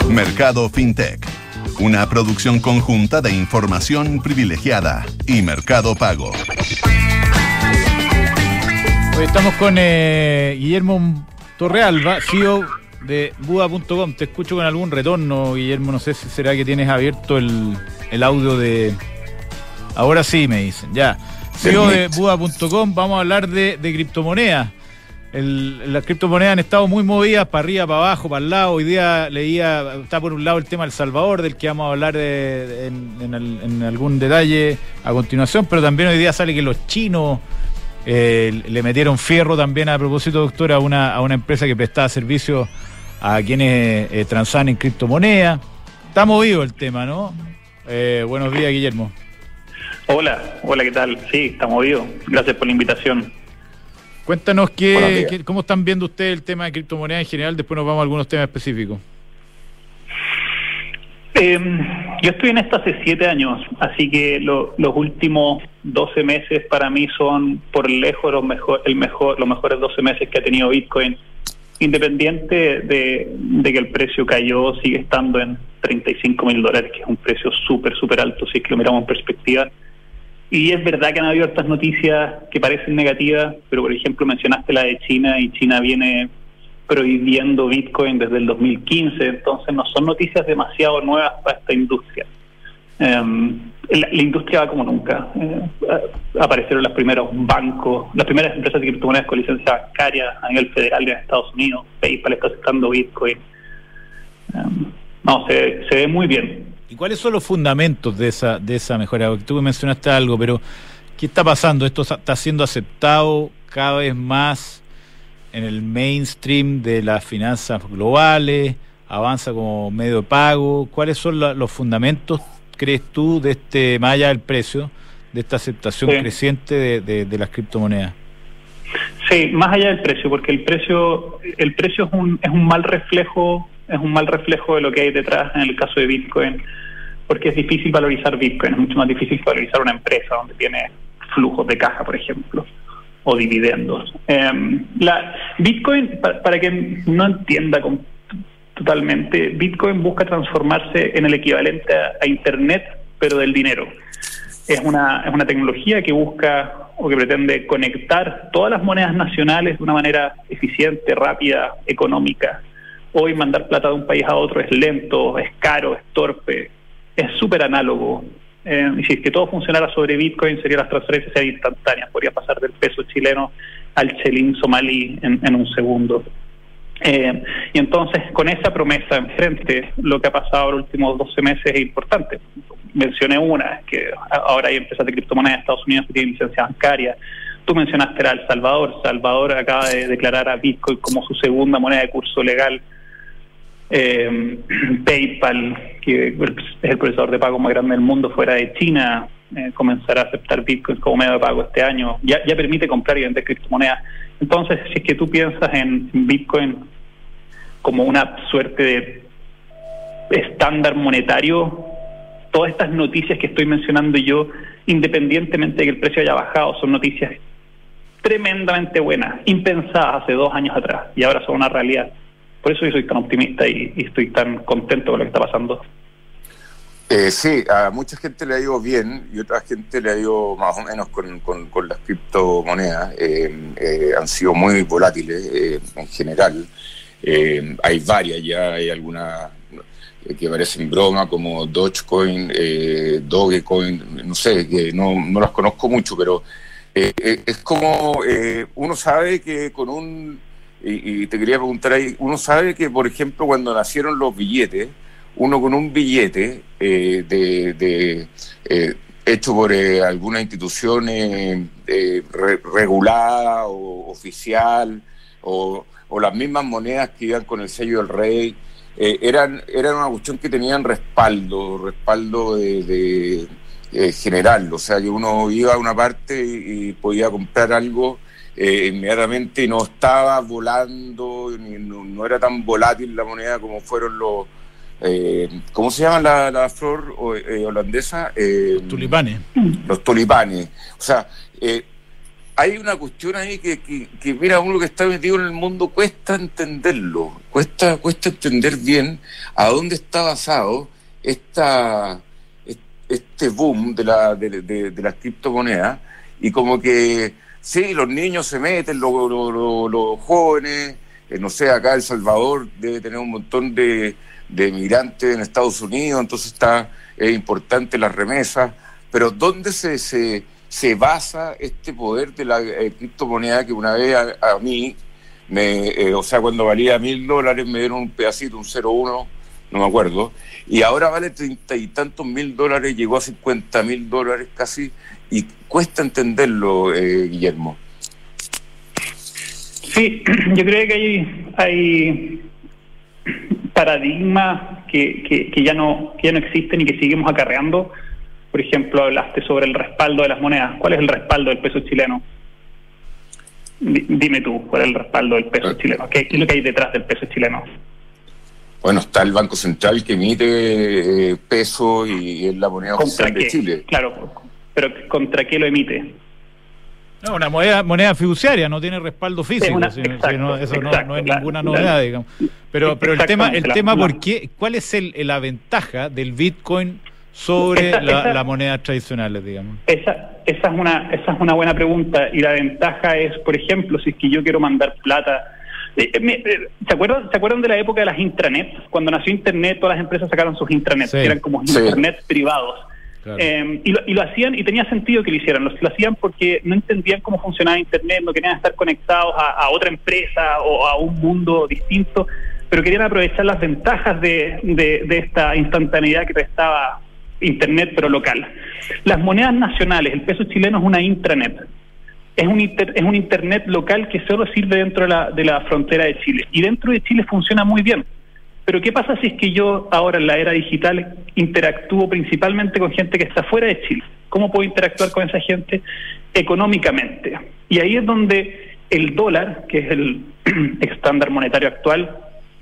Mercado FinTech, una producción conjunta de Información Privilegiada y Mercado Pago. Hoy estamos con Guillermo Torrealba, CEO de Buda.com. Te escucho con algún retorno, Guillermo. No sé si será que tienes abierto el audio de... Ahora sí, me dicen. Ya. CEO de Buda.com. Vamos a hablar de criptomonedas. Las criptomonedas han estado muy movidas para arriba, para abajo, para el lado. Hoy día leía, está por un lado el tema del Salvador, del que vamos a hablar en algún detalle a continuación, pero también hoy día sale que los chinos le metieron fierro también, a propósito, doctor, a una empresa que prestaba servicios a quienes transaban en criptomonedas. Está movido el tema, ¿no? Buenos días, Guillermo. Hola, ¿qué tal? Sí, está movido. Gracias por la invitación. Cuéntanos cómo están viendo ustedes el tema de criptomonedas en general, después nos vamos a algunos temas específicos. Yo estoy en esto hace 7 años, así que los últimos 12 meses para mí son por lejos los mejores 12 meses que ha tenido Bitcoin, independiente de que el precio cayó, sigue estando en $35,000, que es un precio súper alto si es que lo miramos en perspectiva. Y es verdad que han habido otras noticias que parecen negativas, pero por ejemplo mencionaste la de China, y China viene prohibiendo Bitcoin desde el 2015, entonces no son noticias demasiado nuevas para esta industria. La industria va como nunca. Aparecieron los primeros bancos, las primeras empresas de criptomonedas con licencia bancaria a nivel federal en Estados Unidos. PayPal está aceptando Bitcoin. Se ve muy bien. ¿Y cuáles son los fundamentos de esa mejora? Tú mencionaste algo, pero ¿qué está pasando? ¿Esto está siendo aceptado cada vez más en el mainstream de las finanzas globales? ¿Avanza como medio de pago? ¿Cuáles son los fundamentos, crees tú, de más allá del precio, de esta aceptación creciente de las criptomonedas? Sí, más allá del precio, porque el precio es un mal reflejo. Es un mal reflejo de lo que hay detrás en el caso de Bitcoin, porque es difícil valorizar Bitcoin, es mucho más difícil valorizar una empresa donde tiene flujos de caja, por ejemplo, o dividendos. Bitcoin, para que no entienda totalmente, Bitcoin busca transformarse en el equivalente a Internet, pero del dinero. Es una tecnología que busca o que pretende conectar todas las monedas nacionales de una manera eficiente, rápida, económica. Hoy mandar plata de un país a otro es lento, es caro, es torpe, es súper análogo. Y si es que todo funcionara sobre Bitcoin, las transferencias serían instantáneas. Podría pasar del peso chileno al chelín somalí en un segundo. Y entonces, con esa promesa enfrente, lo que ha pasado los últimos 12 meses es importante. Mencioné una, que ahora hay empresas de criptomonedas en Estados Unidos que tienen licencia bancaria. Tú mencionaste a El Salvador. Salvador acaba de declarar a Bitcoin como su segunda moneda de curso legal. PayPal, que es el procesador de pago más grande del mundo fuera de China, comenzará a aceptar Bitcoin como medio de pago este año. Ya permite comprar y vender criptomonedas. Entonces, si es que tú piensas en Bitcoin como una suerte de estándar monetario, todas estas noticias que estoy mencionando yo, independientemente de que el precio haya bajado, son noticias tremendamente buenas, impensadas hace 2 años atrás, y ahora son una realidad. Por eso yo soy tan optimista y estoy tan contento con lo que está pasando. Sí, a mucha gente le ha ido bien y otra gente le ha ido más o menos con las criptomonedas. Han sido muy volátiles en general. Hay varias ya, hay algunas que parecen broma, como Dogecoin, Dogecoin, no sé, que no las conozco mucho, pero es como uno sabe que con y te quería preguntar ahí, uno sabe que, por ejemplo, cuando nacieron los billetes, uno con un billete hecho por alguna institución regulada o oficial, o las mismas monedas que iban con el sello del rey, eran una cuestión que tenían respaldo de general, o sea que uno iba a una parte y podía comprar algo inmediatamente, y no estaba volando, no era tan volátil la moneda como fueron los ¿cómo se llama la flor holandesa? Tulipanes. Los tulipanes. O sea, hay una cuestión ahí que mira, uno que está metido en el mundo cuesta entenderlo, cuesta entender bien a dónde está basado este boom de las criptomonedas, y como que sí, los niños se meten, los jóvenes, no sé, acá El Salvador debe tener un montón de migrantes en Estados Unidos, entonces es importante las remesas, pero ¿dónde se basa este poder de la criptomoneda que una vez a mí, o sea, cuando valía $1.000 me dieron un pedacito, un 0,1, no me acuerdo, y ahora vale 30 y tantos $1.000, llegó a $50.000 casi, y cuesta entenderlo, Guillermo. Sí, yo creo que hay paradigmas que ya no existen y que seguimos acarreando. Por ejemplo, hablaste sobre el respaldo de las monedas. ¿Cuál es el respaldo del peso chileno? Dime tú, ¿cuál es el respaldo del peso chileno? ¿Qué es lo que hay detrás del peso chileno? Bueno, está el Banco Central que emite peso y es la moneda oficial de Chile. Claro, pero ¿contra qué lo emite? No, una moneda fiduciaria, no tiene respaldo físico, no es ninguna novedad, digamos. Pero el tema ¿cuál es la ventaja del Bitcoin sobre las monedas tradicionales, digamos? Esa es una buena pregunta, y la ventaja es, por ejemplo, si es que yo quiero mandar plata. ¿Se acuerdan de la época de las intranets? Cuando nació Internet, todas las empresas sacaron sus intranets, que eran como internets privados. Claro. Y lo hacían, y tenía sentido que lo hicieran. Lo hacían porque no entendían cómo funcionaba Internet, no querían estar conectados a otra empresa o a un mundo distinto, pero querían aprovechar las ventajas de esta instantaneidad que prestaba Internet, pero local. Las monedas nacionales, el peso chileno es una intranet. Es un Internet local que solo sirve dentro de la frontera de Chile. Y dentro de Chile funciona muy bien. Pero ¿qué pasa si es que yo ahora en la era digital interactúo principalmente con gente que está fuera de Chile? ¿Cómo puedo interactuar con esa gente? Económicamente. Y ahí es donde el dólar, que es el estándar monetario actual,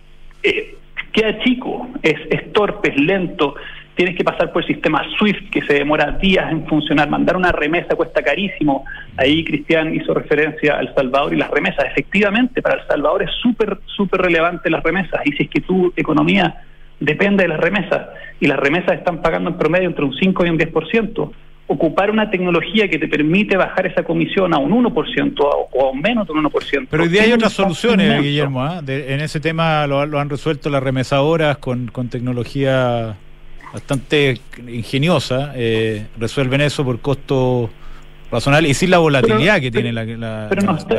queda chico, es torpe, es lento. Tienes que pasar por el sistema SWIFT, que se demora días en funcionar. Mandar una remesa cuesta carísimo. Ahí Cristian hizo referencia a El Salvador y las remesas. Efectivamente, para El Salvador es súper relevante las remesas. Y si es que tu economía depende de las remesas, y las remesas están pagando en promedio entre un 5 y un 10%, ocupar una tecnología que te permite bajar esa comisión a un 1% o a menos de un 1%. Pero hoy día hay otras soluciones, Guillermo, en ese tema lo han resuelto las remesadoras con tecnología bastante ingeniosa, resuelven eso por costo razonable y sin la volatilidad que tiene la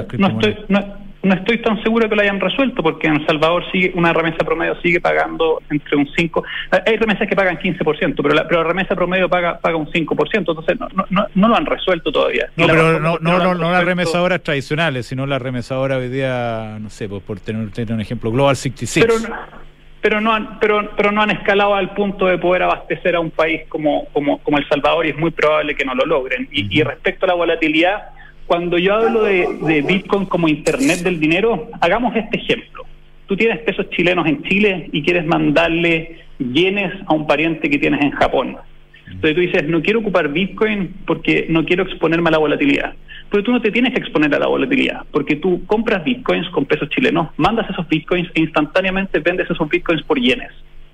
no estoy tan seguro que lo hayan resuelto, porque en El Salvador una remesa promedio sigue pagando entre un 5%, hay remesas que pagan 15%, pero la remesa promedio paga un 5%, entonces no lo han resuelto todavía. No, pero no las remesadoras tradicionales, sino las remesadoras hoy día, no sé, por tener un ejemplo, Global 66. Pero no han escalado al punto de poder abastecer a un país como El Salvador, y es muy probable que no lo logren. Y respecto a la volatilidad, cuando yo hablo de Bitcoin como Internet del dinero, hagamos este ejemplo. Tú tienes pesos chilenos en Chile y quieres mandarle yenes a un pariente que tienes en Japón. Entonces tú dices, no quiero ocupar Bitcoin porque no quiero exponerme a la volatilidad. Pero tú no te tienes que exponer a la volatilidad, porque tú compras Bitcoins con pesos chilenos, mandas esos Bitcoins e instantáneamente vendes esos Bitcoins por yenes.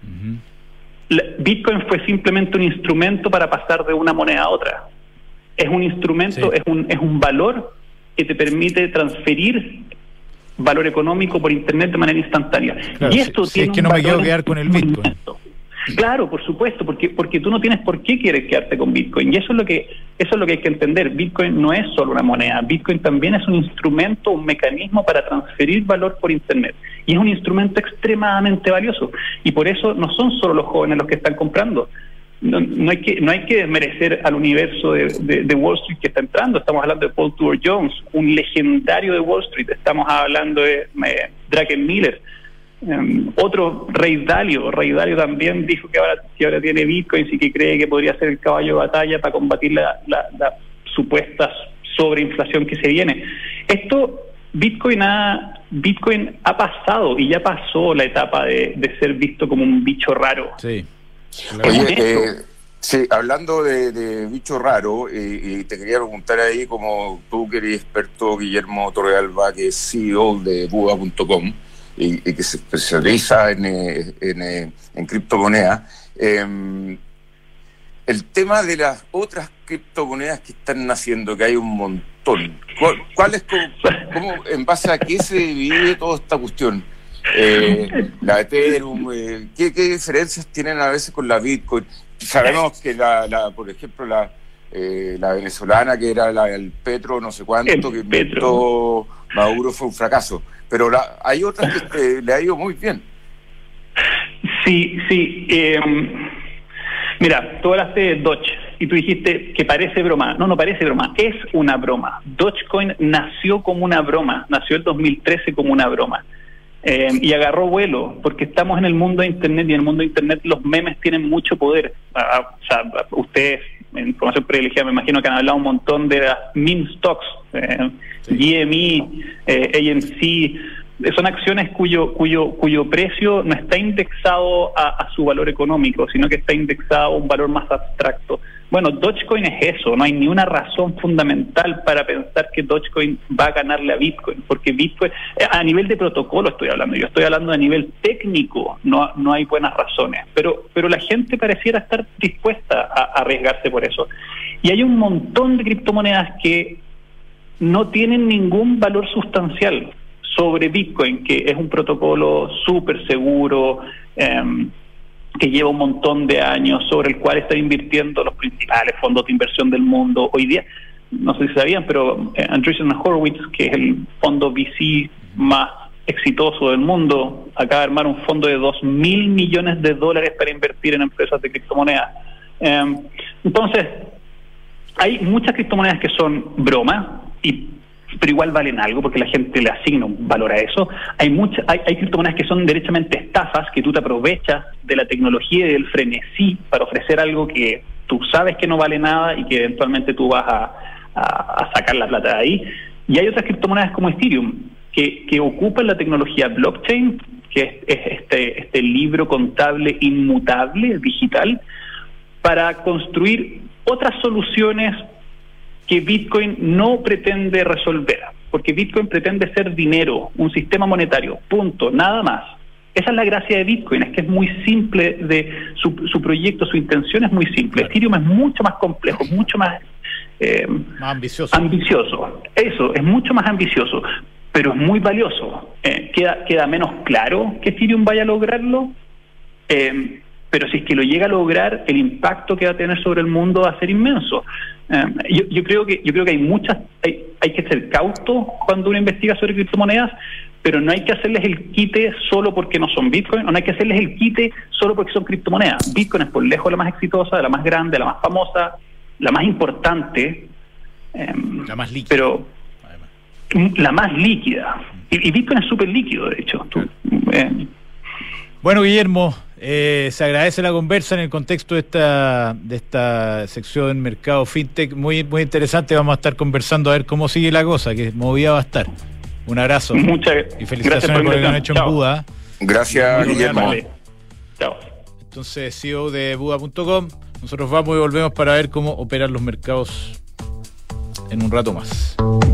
Bitcoin fue simplemente un instrumento para pasar de una moneda a otra. Es un instrumento, sí. es un valor que te permite transferir valor económico por Internet de manera instantía. Claro, y esto tiene es que no me quiero quedar con el Bitcoin. Claro, por supuesto, porque tú no tienes por qué quieres quedarte con Bitcoin, y eso es lo que hay que entender. Bitcoin no es solo una moneda, Bitcoin también es un instrumento, un mecanismo para transferir valor por Internet, y es un instrumento extremadamente valioso, y por eso no son solo los jóvenes los que están comprando. No hay que desmerecer al universo de Wall Street que está entrando. Estamos hablando de Paul Tudor Jones, un legendario de Wall Street. Estamos hablando de Druckenmiller, otro Ray Dalio. Ray Dalio también dijo que ahora tiene Bitcoins y que cree que podría ser el caballo de batalla para combatir la supuesta sobreinflación que se viene. Bitcoin ha pasado, y ya pasó la etapa de ser visto como un bicho raro. Sí. Oye, Sí, hablando de bicho raro, y te quería preguntar ahí, como tú que eres experto, Guillermo Torrealba, que es CEO de Buda.com y que se especializa en criptomonedas, el tema de las otras criptomonedas que están naciendo, que hay un montón, ¿cuál es cómo, en base a qué se divide toda esta cuestión? La Ethereum, ¿qué diferencias tienen a veces con la Bitcoin? Sabemos que por ejemplo, la venezolana, que era el Petro, no sé cuánto, que inventó Maduro, fue un fracaso. Pero hay otras que le ha ido muy bien. Sí. Mira, tú hablaste de Doge y tú dijiste que parece broma. No parece broma, es una broma. Dogecoin nació como una broma, nació el 2013 como una broma. Y agarró vuelo, porque estamos en el mundo de Internet, y en el mundo de Internet los memes tienen mucho poder. O sea, ustedes, en información privilegiada, me imagino que han hablado un montón de las meme stocks, GME, AMC. Son acciones cuyo precio no está indexado a su valor económico, sino que está indexado a un valor más abstracto. Bueno, Dogecoin es eso, no hay ni una razón fundamental para pensar que Dogecoin va a ganarle a Bitcoin, porque Bitcoin, a nivel de protocolo estoy hablando, yo estoy hablando a nivel técnico, no hay buenas razones, pero la gente pareciera estar dispuesta a arriesgarse por eso. Y hay un montón de criptomonedas que no tienen ningún valor sustancial sobre Bitcoin, que es un protocolo súper seguro, que lleva un montón de años, sobre el cual están invirtiendo los principales fondos de inversión del mundo. Hoy día, no sé si sabían, pero Andreessen Horowitz, que es el fondo VC más exitoso del mundo, acaba de armar un fondo de $2.000 millones para invertir en empresas de criptomonedas. Entonces, hay muchas criptomonedas que son bromas, pero igual valen algo porque la gente le asigna un valor a eso. Hay criptomonedas que son derechamente estafas, que tú te aprovechas de la tecnología y del frenesí para ofrecer algo que tú sabes que no vale nada y que eventualmente tú vas a sacar la plata de ahí. Y hay otras criptomonedas como Ethereum que ocupan la tecnología blockchain, que es este libro contable inmutable, digital, para construir otras soluciones que Bitcoin no pretende resolver, porque Bitcoin pretende ser dinero, un sistema monetario, punto, nada más. Esa es la gracia de Bitcoin, es que es muy simple, su proyecto, su intención es muy simple. Claro. Ethereum es mucho más complejo, mucho más ambicioso. Eso, es mucho más ambicioso, pero es muy valioso. Queda menos claro que Ethereum vaya a lograrlo, pero si es que lo llega a lograr, el impacto que va a tener sobre el mundo va a ser inmenso. Yo creo que hay que ser cauto cuando uno investiga sobre criptomonedas, pero no hay que hacerles el quite solo porque no son Bitcoin, o no hay que hacerles el quite solo porque son criptomonedas. Bitcoin es por lejos la más exitosa, la más grande, la más famosa, la más importante, la más líquida, pero la más líquida. Y Bitcoin es súper líquido, de hecho. Bueno, Guillermo, se agradece la conversa en el contexto de esta sección del mercado fintech, muy interesante. Vamos a estar conversando a ver cómo sigue la cosa, que movida va a estar. Un abrazo. Y felicitaciones por lo que han hecho en Buda. Gracias, Guillermo. Chao. Entonces, CEO de Buda.com, nosotros vamos y volvemos para ver cómo operan los mercados en un rato más.